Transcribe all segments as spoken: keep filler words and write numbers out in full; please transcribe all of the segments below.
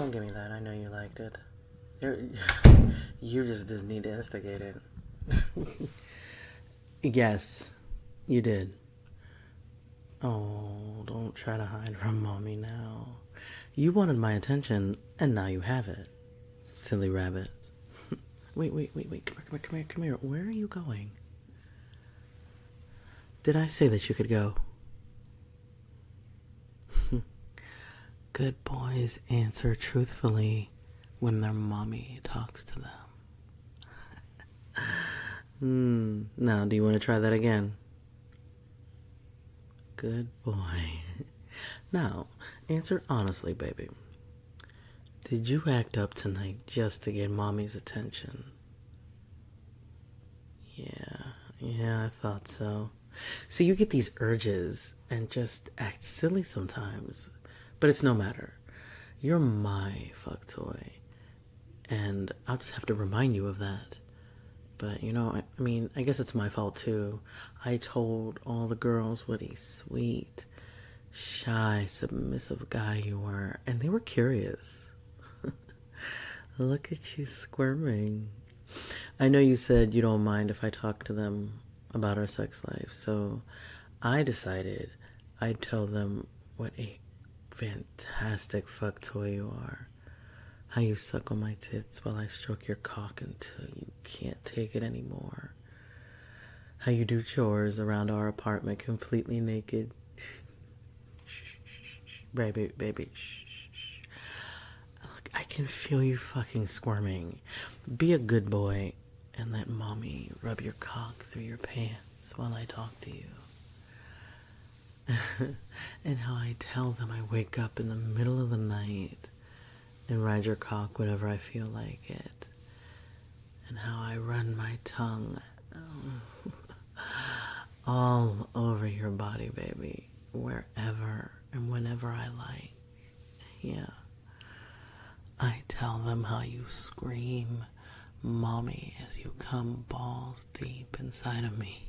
don't give me that. I know you liked it. You're, you just didn't need to instigate it. Yes, you did. Oh, don't try to hide from mommy now. You wanted my attention, and now you have it. Silly rabbit. Wait, wait, wait, wait. Come here, come here, come here, come here. Where are you going? Did I say that you could go? Good boys answer truthfully when their mommy talks to them. Hmm. Now, do you want to try that again? Good boy. Now, answer honestly, baby. Did you act up tonight just to get mommy's attention? Yeah, yeah, I thought so. See, you get these urges and just act silly sometimes. But it's no matter. You're my fuck toy. And I'll just have to remind you of that. But, you know, I, I mean, I guess it's my fault too. I told all the girls what a sweet, shy, submissive guy you were. And they were curious. Look at you squirming. I know you said you don't mind if I talk to them about our sex life. So I decided I'd tell them what a fantastic fuck toy you are. How you suck on my tits while I stroke your cock until you can't take it anymore. How you do chores around our apartment completely naked. Shh, shh, shh, baby, baby, shh, shh. Look, I can feel you fucking squirming. Be a good boy and let mommy rub your cock through your pants while I talk to you. And how I tell them I wake up in the middle of the night and ride your cock whenever I feel like it. And how I run my tongue all over your body, baby, wherever and whenever I like. Yeah. I tell them how you scream, mommy, as you come balls deep inside of me.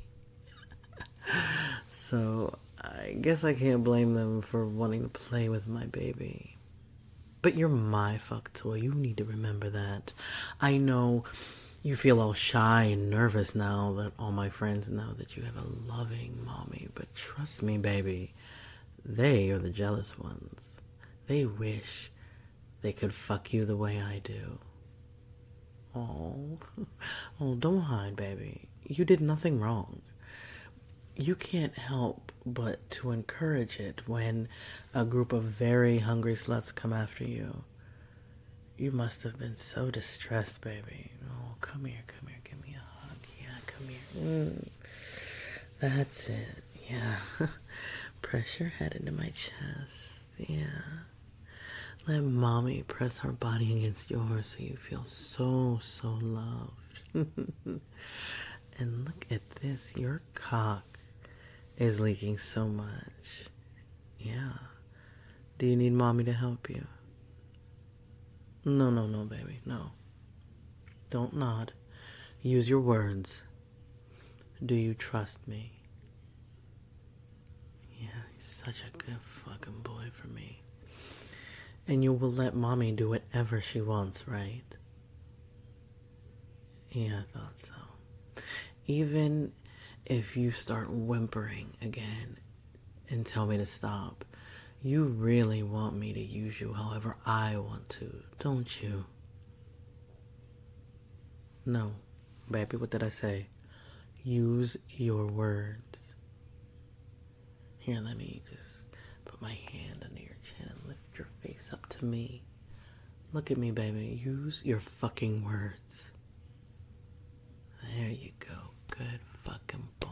So, I guess I can't blame them for wanting to play with my baby. But you're my fuck toy. You need to remember that. I know you feel all shy and nervous now that all my friends know that you have a loving mommy. But trust me, baby, they are the jealous ones. They wish they could fuck you the way I do. Oh, oh, don't hide, baby. You did nothing wrong. You can't help but to encourage it when a group of very hungry sluts come after you. You must have been so distressed, baby. Oh, come here, come here, give me a hug. Yeah, come here. Mm. That's it. Yeah. Press your head into my chest. Yeah. Let mommy press her body against yours so you feel so, so loved. And look at this. Your cock is leaking so much. Yeah. Do you need mommy to help you? No, no, no, baby. No. Don't nod. Use your words. Do you trust me? Yeah, he's such a good fucking boy for me. And you will let mommy do whatever she wants, right? Yeah, I thought so. Even if you start whimpering again and tell me to stop, you really want me to use you however I want to, don't you? No, baby, what did I say? Use your words. Here, let me just put my hand under your chin and lift your face up to me. Look at me, baby. Use your fucking words. There you go. Good fucking boy.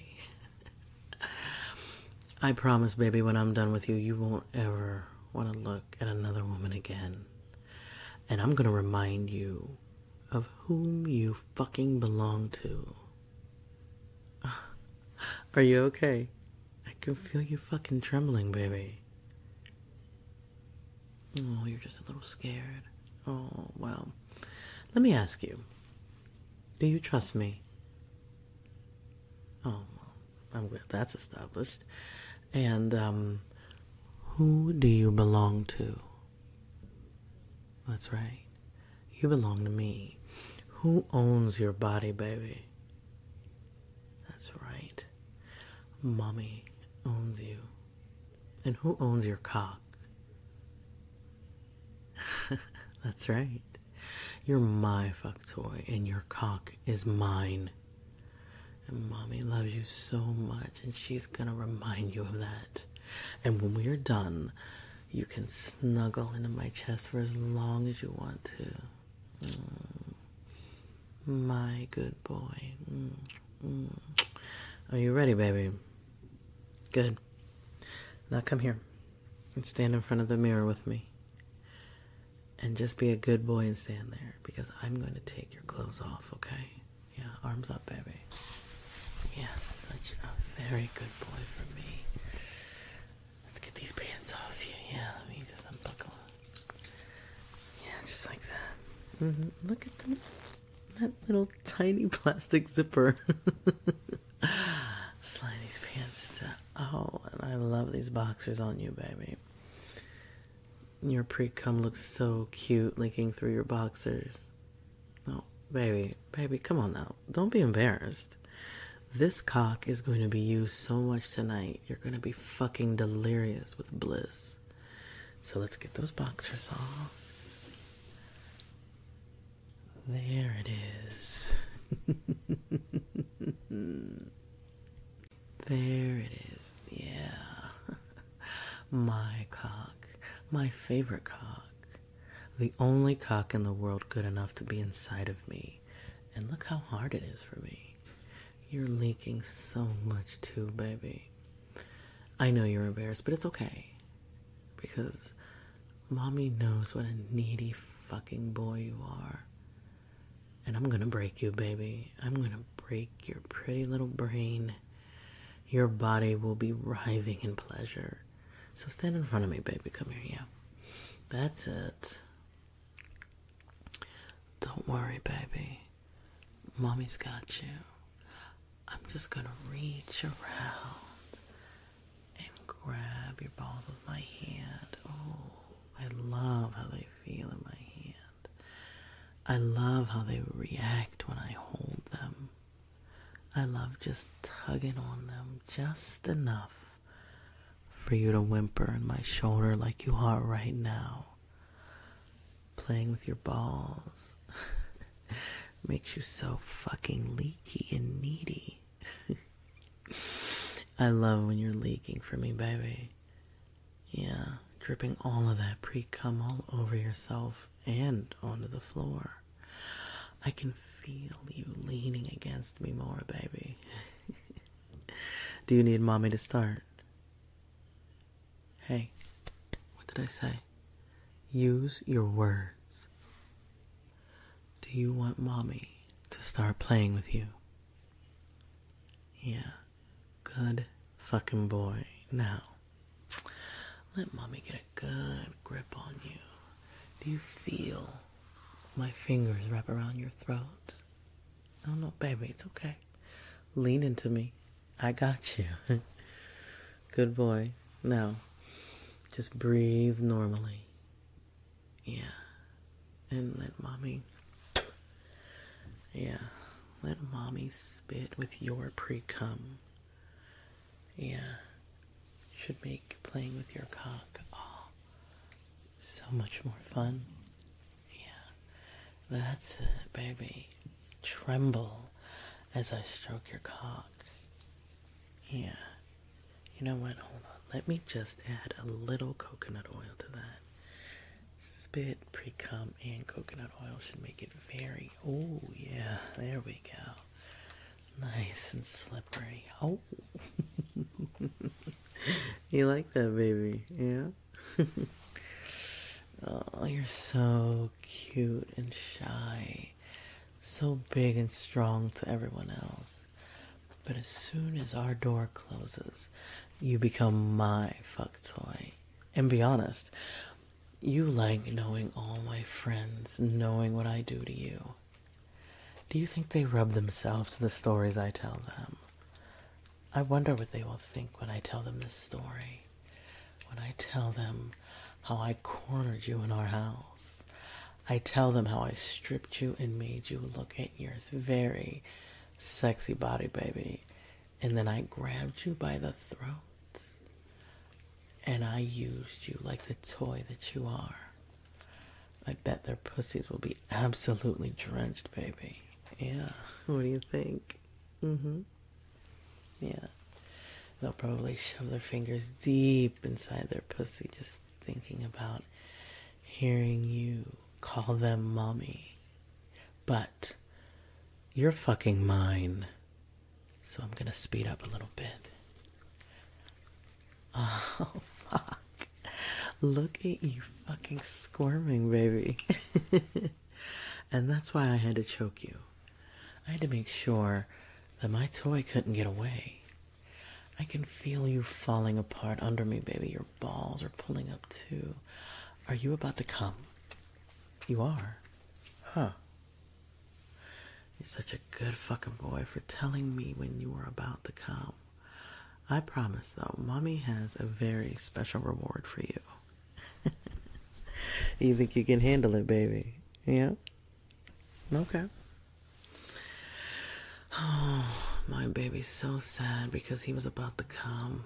I promise, baby, when I'm done with you, you won't ever want to look at another woman again. And I'm going to remind you of whom you fucking belong to. Are you okay? I can feel you fucking trembling, baby. Oh, you're just a little scared. Oh, well. Let me ask you. Do you trust me? Oh, well, I'm glad that's established. And, um, who do you belong to? That's right. You belong to me. Who owns your body, baby? That's right. Mommy owns you. And who owns your cock? That's right. You're my fuck toy, and your cock is mine. And mommy loves you so much, and she's gonna remind you of that. And when we're done, you can snuggle into my chest for as long as you want to. Mm. My good boy. Mm. Mm. Are you ready, baby? Good. Now come here and stand in front of the mirror with me. And just be a good boy and stand there, because I'm going to take your clothes off, okay? Yeah, arms up, baby. Yes, such a very good boy for me. Let's get these pants off you. Yeah, let me just unbuckle. Yeah, just like that. Mm-hmm. Look at them. That little tiny plastic zipper. Slide these pants down. Oh, and I love these boxers on you, baby. Your pre-cum looks so cute leaking through your boxers. Oh, baby, baby, come on now. Don't be embarrassed. This cock is going to be used so much tonight. You're going to be fucking delirious with bliss. So let's get those boxers off. There it is. There it is. Yeah. My cock. My favorite cock. The only cock in the world good enough to be inside of me. And look how hard it is for me. You're leaking so much too, baby. I know you're embarrassed, but it's okay. Because mommy knows what a needy fucking boy you are. And I'm gonna break you, baby. I'm gonna break your pretty little brain. Your body will be writhing in pleasure. So stand in front of me, baby. Come here, yeah. That's it. Don't worry, baby. Mommy's got you. I'm just gonna reach around and grab your balls with my hand. Oh, I love how they feel in my hand. I love how they react when I hold them. I love just tugging on them just enough for you to whimper in my shoulder like you are right now. Playing with your balls makes you so fucking leaky and needy. I love when you're leaking for me, baby. Yeah, dripping all of that pre-cum all over yourself and onto the floor. I can feel you leaning against me more, baby. Do you need mommy to start? Hey, what did I say? Use your words. Do you want mommy to start playing with you? Yeah, good fucking boy. Now, let mommy get a good grip on you. Do you feel my fingers wrap around your throat? Oh no, baby, it's okay. Lean into me. I got you. Good boy. Now, just breathe normally. Yeah. And let mommy... Yeah. Let mommy spit with your pre-cum. Yeah. Should make playing with your cock, oh, so much more fun. Yeah. That's it, baby. Tremble as I stroke your cock. Yeah. You know what? Hold on. Let me just add a little coconut oil to that. Spit, pre-cum, and coconut oil should make it very... Oh, yeah. There we go. Nice and slippery. Oh. You like that, baby? Yeah? Oh, you're so cute and shy. So big and strong to everyone else. But as soon as our door closes, you become my fuck toy. And be honest, you like knowing all my friends, knowing what I do to you. Do you think they rub themselves to the stories I tell them? I wonder what they will think when I tell them this story. When I tell them how I cornered you in our house, I tell them how I stripped you and made you look at your very sexy body, baby. And then I grabbed you by the throat and I used you like the toy that you are. I bet their pussies will be absolutely drenched, baby. Yeah. What do you think? Mm-hmm. Yeah. They'll probably shove their fingers deep inside their pussy just thinking about hearing you call them mommy. But you're fucking mine. So I'm gonna speed up a little bit. Oh, fuck. Look at you fucking squirming, baby. And that's why I had to choke you. I had to make sure that my toy couldn't get away. I can feel you falling apart under me, baby. Your balls are pulling up too. Are you about to come? You are? Huh. You're such a good fucking boy for telling me when you were about to come. I promise, though, Mommy has a very special reward for you. You think you can handle it, baby? Yeah? Okay. Oh, my baby's so sad because he was about to come.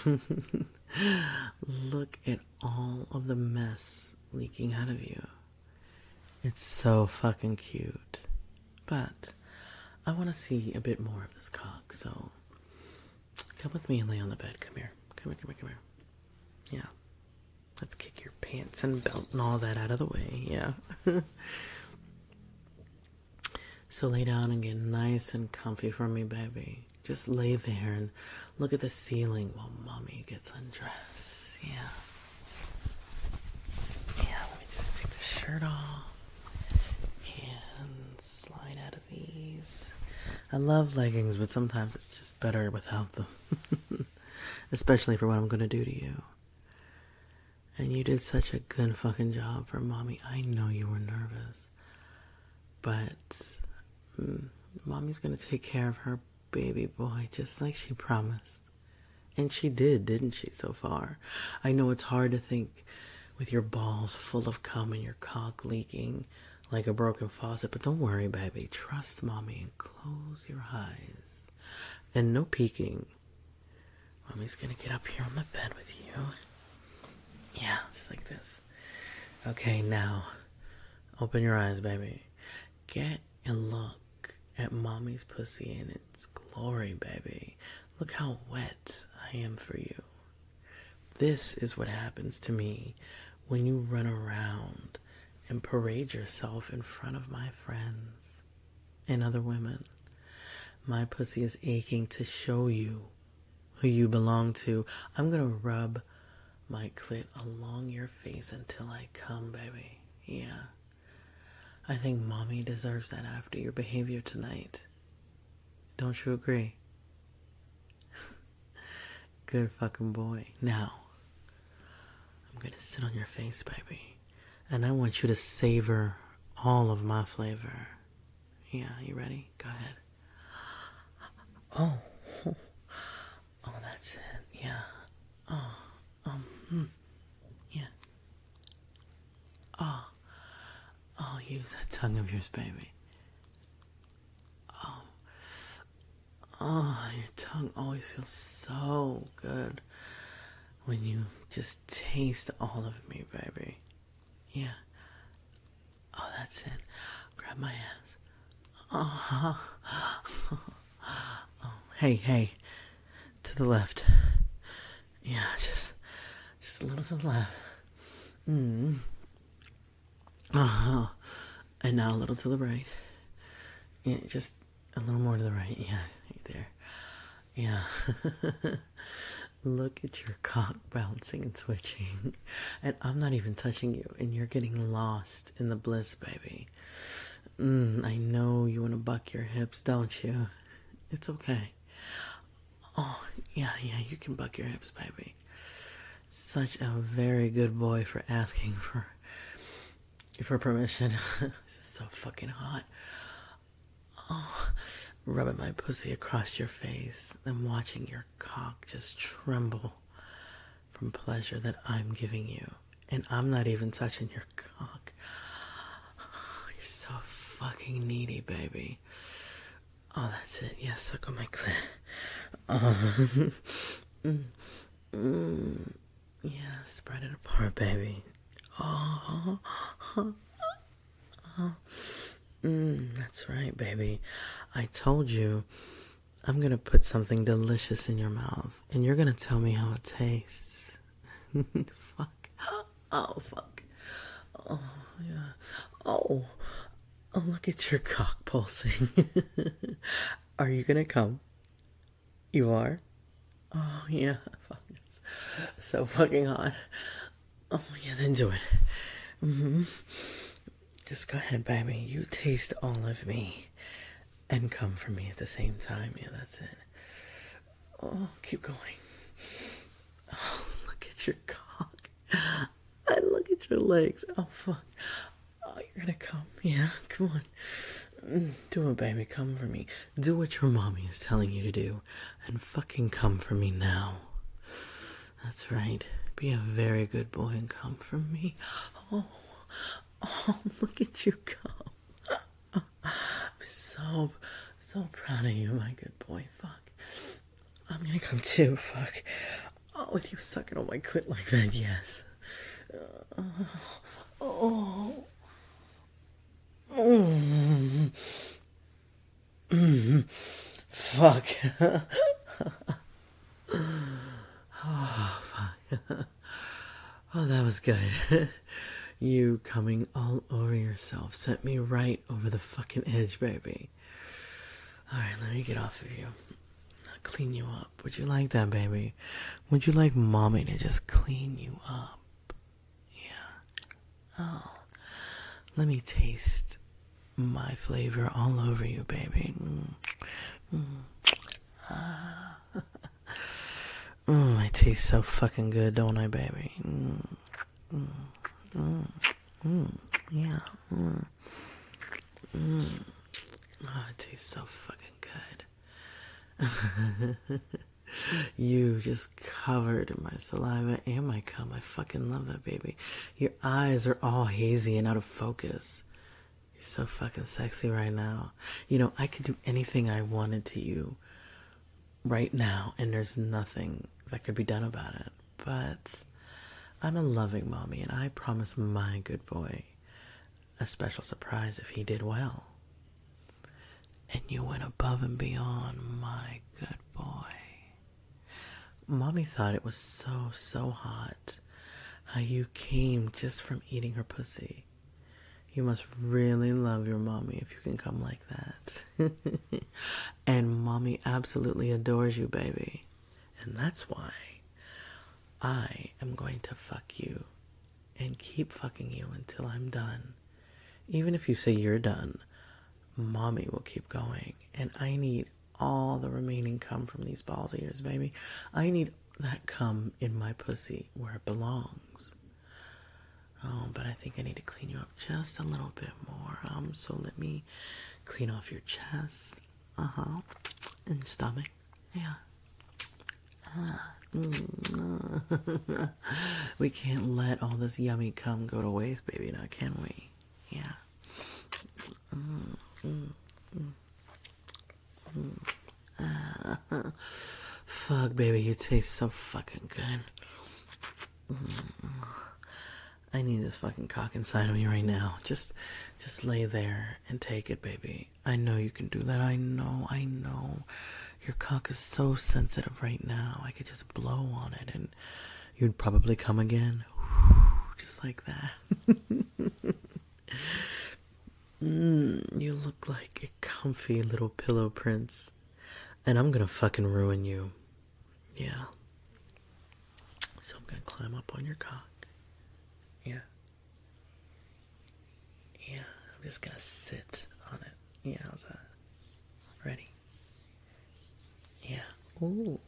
Look at all of the mess leaking out of you. It's so fucking cute. But I want to see a bit more of this cock, so come with me and lay on the bed. Come here. Come here, come here, come here. Yeah. Let's kick your pants and belt and all that out of the way. Yeah. So lay down and get nice and comfy for me, baby. Just lay there and look at the ceiling while Mommy gets undressed. Yeah. Yeah, let me just take the shirt off and slide out of these. I love leggings, but sometimes it's just better without them. Especially for what I'm going to do to you. And you did such a good fucking job for Mommy. I know you were nervous. But mm, Mommy's going to take care of her baby boy just like she promised. And she did, didn't she, so far? I know it's hard to think with your balls full of cum and your cock leaking like a broken faucet. But don't worry, baby. Trust Mommy and close your eyes. And no peeking. Mommy's going to get up here on the bed with you. Yeah, just like this. Okay, now, open your eyes, baby. Get a look at Mommy's pussy in its glory, baby. Look how wet I am for you. This is what happens to me when you run around and parade yourself in front of my friends and other women. My pussy is aching to show you who you belong to. I'm gonna rub my clit along your face until I come, baby. Yeah. I think Mommy deserves that after your behavior tonight. Don't you agree? Good fucking boy. Now, I'm gonna sit on your face, baby. And I want you to savor all of my flavor. Yeah, you ready? Go ahead. Oh. Oh, that's it. Yeah. Oh. Um, hmm. Yeah. Oh. Oh, use that tongue of yours, baby. Oh. Oh, your tongue always feels so good when you just taste all of me, baby. Yeah. Oh, that's it. Grab my ass. Oh. Oh. Hey, hey. To the left. Yeah, just... Just a little to the left. Mm. Uh-huh. And now a little to the right. Yeah, just a little more to the right. Yeah, right there. Yeah. Look at your cock bouncing and switching. And I'm not even touching you. And you're getting lost in the bliss, baby. Mm, I know you want to buck your hips, don't you? It's okay. Oh, yeah, yeah, you can buck your hips, baby. Such a very good boy for asking for for permission. This is so fucking hot. Oh, rubbing my pussy across your face and watching your cock just tremble from pleasure that I'm giving you. And I'm not even touching your cock. so fucking needy, baby. Oh, that's it. Yeah, suck on my clit. Oh. mm, mm, yeah, spread it apart, baby. Oh, oh, oh. Mm, that's right, baby. I told you I'm gonna put something delicious in your mouth, and you're gonna tell me how it tastes. Fuck. Oh, fuck. Oh, yeah. Oh. Oh, look at your cock pulsing. Are you gonna come? You are? Oh, yeah. Fuck, it's so fucking hot. Oh, yeah, then do it. Mm-hmm. Just go ahead, baby. You taste all of me. And come for me at the same time. Yeah, that's it. Oh, keep going. Oh, look at your cock. I look at your legs. Oh, fuck. Oh, you're gonna come. Yeah, come on. Do it, baby. Come for me. Do what your mommy is telling you to do. And fucking come for me now. That's right. Be a very good boy and come for me. Oh, oh, look at you come. I'm so, so proud of you, my good boy. Fuck. I'm gonna come too. Fuck. Oh, with you sucking on my clit like that, yes. Uh, oh. Mm. Mm. Fuck. Oh, fuck. Oh, that was good. You coming all over yourself set me right over the fucking edge, baby. Alright, let me get off of you. I'll clean you up. Would you like that, baby? Would you like mommy to just clean you up? Yeah. Oh. Let me taste my flavor all over you, baby. Mm. Mm. Ah. Mm, I taste so fucking good, don't I, baby? Mm. Mm. Mm. Mm. Yeah. Mm. Mm. Oh, it tastes so fucking good. You just covered in my saliva and my cum. I fucking love that, baby. Your eyes are all hazy and out of focus. You're so fucking sexy right now. You know, I could do anything I wanted to you right now, and there's nothing that could be done about it. But I'm a loving mommy, and I promise my good boy a special surprise if he did well. And you went above and beyond, my good boy. Mommy thought it was so, so hot how you came just from eating her pussy. You must really love your mommy if you can come like that. And mommy absolutely adores you, baby. And that's why I am going to fuck you and keep fucking you until I'm done. Even if you say you're done, mommy will keep going. And I need all the remaining cum from these balls of yours, baby. I need that cum in my pussy where it belongs. Oh, but I think I need to clean you up just a little bit more. Um, so let me clean off your chest. Uh-huh. And stomach. Yeah. Ah. Mm. We can't let all this yummy cum go to waste, baby, now can we? Yeah. Mm, mm, mm, mm. Ah. Fuck, baby, you taste so fucking good. Mm. I need this fucking cock inside of me right now. Just, just lay there and take it, baby. I know you can do that. I know, I know. Your cock is so sensitive right now. I could just blow on it and you'd probably come again. Just like that. mm, you look like a comfy little pillow prince. And I'm gonna fucking ruin you. Yeah. So I'm gonna climb up on your cock. Yeah. Yeah, I'm just gonna sit on it. Yeah, how's that? Ready? Yeah. Ooh.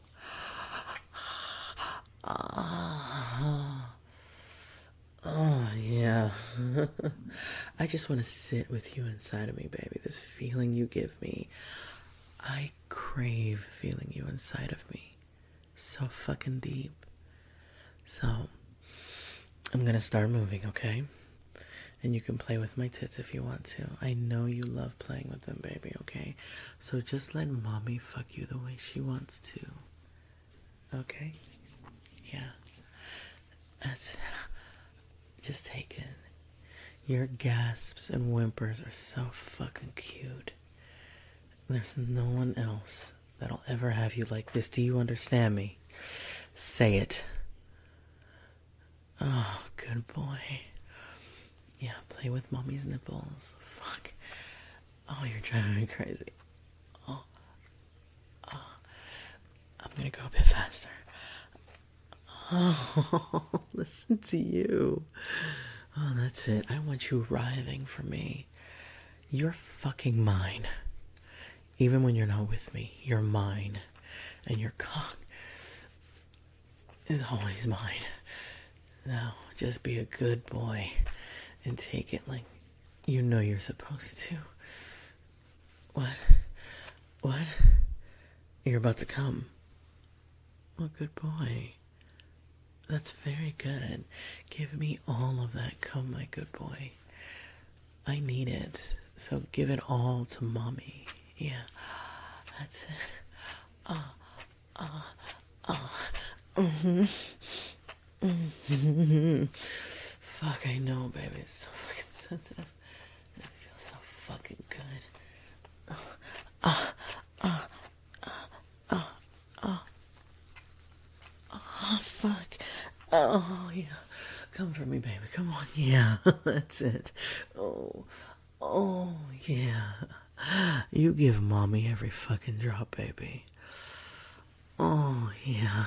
Ah. Oh, yeah. I just want to sit with you inside of me, baby. This feeling you give me. I crave feeling you inside of me. So fucking deep. So, I'm gonna start moving, okay? And you can play with my tits if you want to. I know you love playing with them, baby, okay? So just let mommy fuck you the way she wants to. Okay? Yeah. That's it. Just take it. Your gasps and whimpers are so fucking cute. There's no one else that'll ever have you like this. Do you understand me? Say it. Oh, good boy. Yeah, play with mommy's nipples. Fuck. Oh, you're driving me crazy. Oh. Oh. I'm gonna go a bit faster. Oh, listen to you. Oh, that's it. I want you writhing for me. You're fucking mine. Even when you're not with me, you're mine. And your cock is always mine. Now, just be a good boy and take it like you know you're supposed to. What? What? You're about to come. Oh, good boy. That's very good. Give me all of that cum, my good boy. I need it. So give it all to mommy. Yeah. That's it. Ah, ah, ah. Mm-hmm. Mm-hmm. Fuck, I know, baby. It's so fucking sensitive. It feels so fucking good. Ah, ah, ah, ah, ah. Oh, fuck. Oh, yeah. Come for me, baby. Come on. Yeah, that's it. Oh, oh, yeah. You give mommy every fucking drop, baby. Oh, yeah.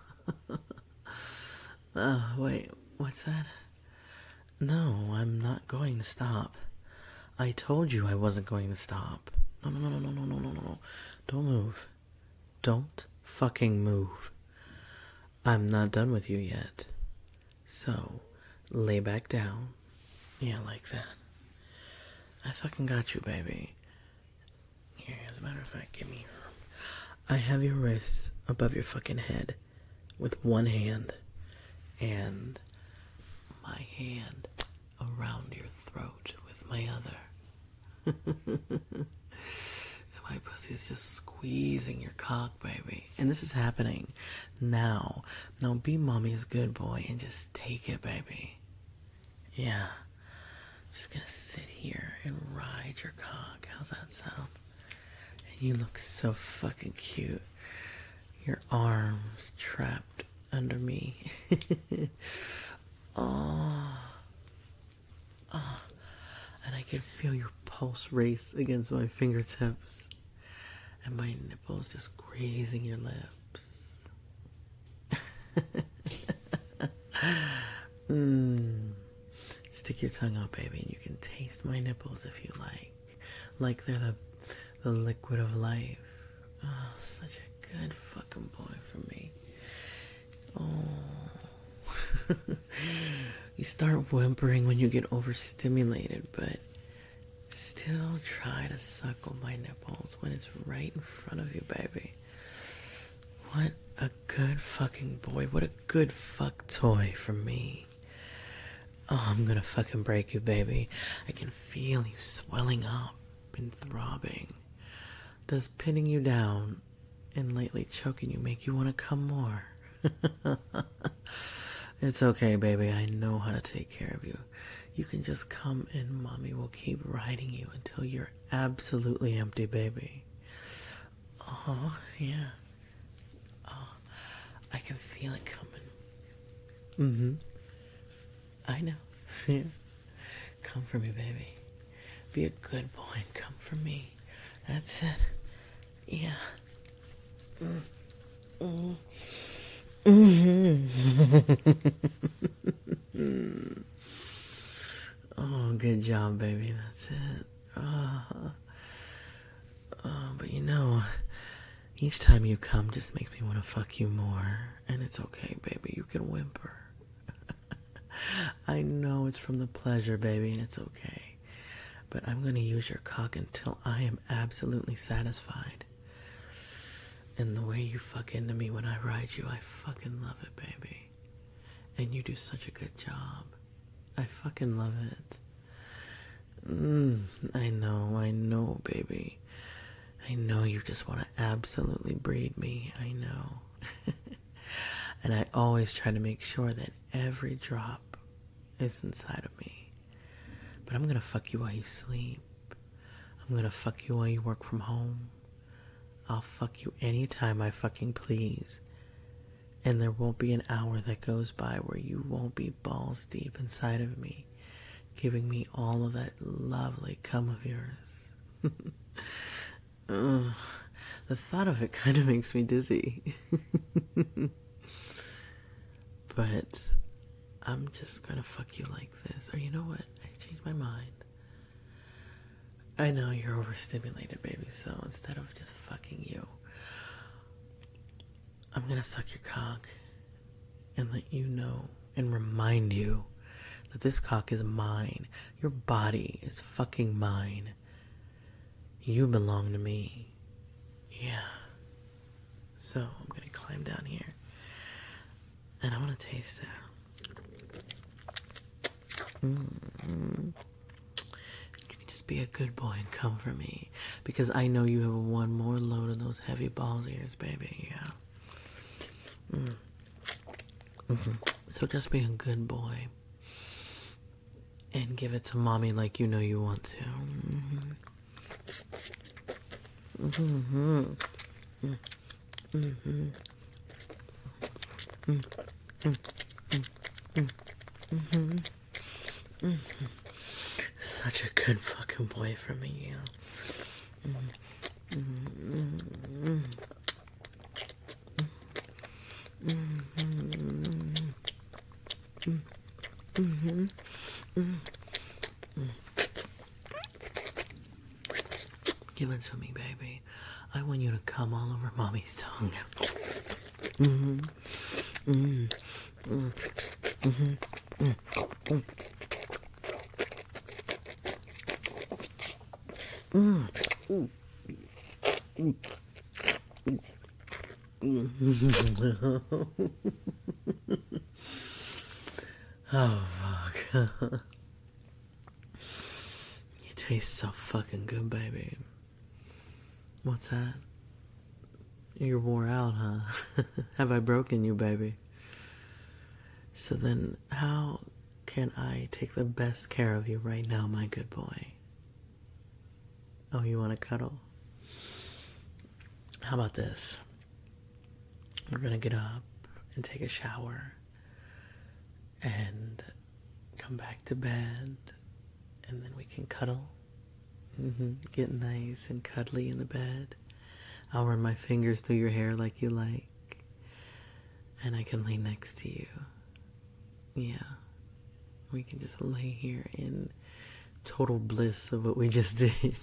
Oh, wait. What's that? No, I'm not going to stop. I told you I wasn't going to stop. No, no, no, no, no, no, no, no, no. Don't move. Don't fucking move. I'm not done with you yet. So, lay back down. Yeah, like that. I fucking got you, baby. Here, as a matter of fact, give me your arm. I have your wrists above your fucking head with one hand, and my hand around your throat with my other. And my pussy's just squeezing your cock, baby. And this is happening now. Now be mommy's good boy and just take it, baby. Yeah. I'm just gonna sit here and ride your cock. How's that sound? And you look so fucking cute. Your arms trapped under me. Oh. Oh. And I can feel your pulse race against my fingertips. And my nipples just grazing your lips. mm. Stick your tongue out, baby, and you can taste my nipples if you like. Like they're the, the liquid of life. Oh, such a good fucking boy for me. Oh. You start whimpering when you get overstimulated, but still try to suckle my nipples when it's right in front of you, baby. What a good fucking boy. What a good fuck toy for me. Oh, I'm gonna fucking break you, baby. I can feel you swelling up and throbbing. Does pinning you down and lightly choking you make you want to come more? It's okay, baby. I know how to take care of you. You can just come and mommy will keep riding you until you're absolutely empty, baby. Oh, yeah. Oh, I can feel it coming. Mm-hmm. I know. Yeah. Come for me, baby. Be a good boy and come for me. That's it. Yeah. Mm. Mm. Mm-hmm. Oh, good job, baby. That's it. Oh. Oh, but you know, each time you come just makes me want to fuck you more. And it's okay, baby. You can whimper. I know it's from the pleasure, baby, and it's okay. But I'm going to use your cock until I am absolutely satisfied. And the way you fuck into me when I ride you, I fucking love it, baby. And you do such a good job. I fucking love it. Mm, I know, I know, baby. I know you just want to absolutely breed me. I know. And I always try to make sure that every drop is inside of me. But I'm gonna fuck you while you sleep. I'm gonna fuck you while you work from home. I'll fuck you anytime I fucking please. And there won't be an hour that goes by where you won't be balls deep inside of me, giving me all of that lovely cum of yours. Ugh, the thought of it kind of makes me dizzy. But I'm just gonna fuck you like this. Or you know what? I changed my mind. I know you're overstimulated, baby, so instead of just fucking you, I'm gonna suck your cock and let you know and remind you that this cock is mine. Your body is fucking mine. You belong to me. Yeah. So I'm gonna climb down here and I want to taste it. Mm-hmm. You can just be a good boy and come for me, because I know you have one more load of those heavy balls ears, baby. Yeah. Mm. Mm-hmm. So just be a good boy and give it to mommy like you know you want to. Mm-hmm. Mm-hmm. Mm-hmm. Mm-hmm. Mm-hmm. Mm-hmm. Mm-hmm. Such a good fucking boy for me, yeah. Mm-hmm. Mm-hmm. Mm-hmm. Mm-hmm. Mm-hmm. Give it to me, baby. I want you to come all over mommy's tongue. Mm-hmm. Mm-hmm. Mm-hmm. Mm-hmm. Mm-hmm. Mm. Oh, fuck. You taste so fucking good, baby. What's that? You're wore out, huh? Have I broken you, baby? So then, how can I take the best care of you right now, my good boy? Oh, you want to cuddle? How about this? We're gonna get up and take a shower and come back to bed, and then we can cuddle. Mm-hmm. Get nice and cuddly in the bed. I'll run my fingers through your hair like you like, and I can lay next to you. Yeah. We can just lay here in total bliss of what we just did.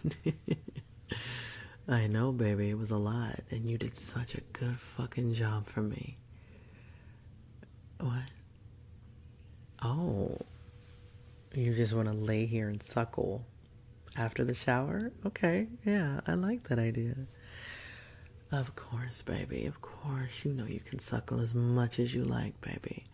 I know, baby, it was a lot, and you did such a good fucking job for me. What? Oh, you just want to lay here and suckle after the shower? Okay, yeah, I like that idea. Of course, baby, of course. You know you can suckle as much as you like, baby.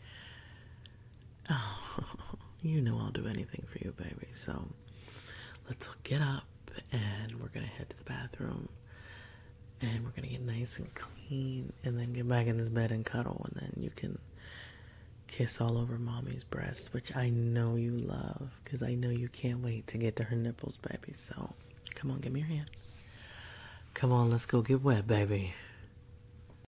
Oh, you know I'll do anything for you, baby. So let's get up and we're going to head to the bathroom and we're going to get nice and clean and then get back in this bed and cuddle, and then you can kiss all over mommy's breasts, which I know you love, because I know you can't wait to get to her nipples, baby. So come on, give me your hand. Come on, let's go get wet, baby.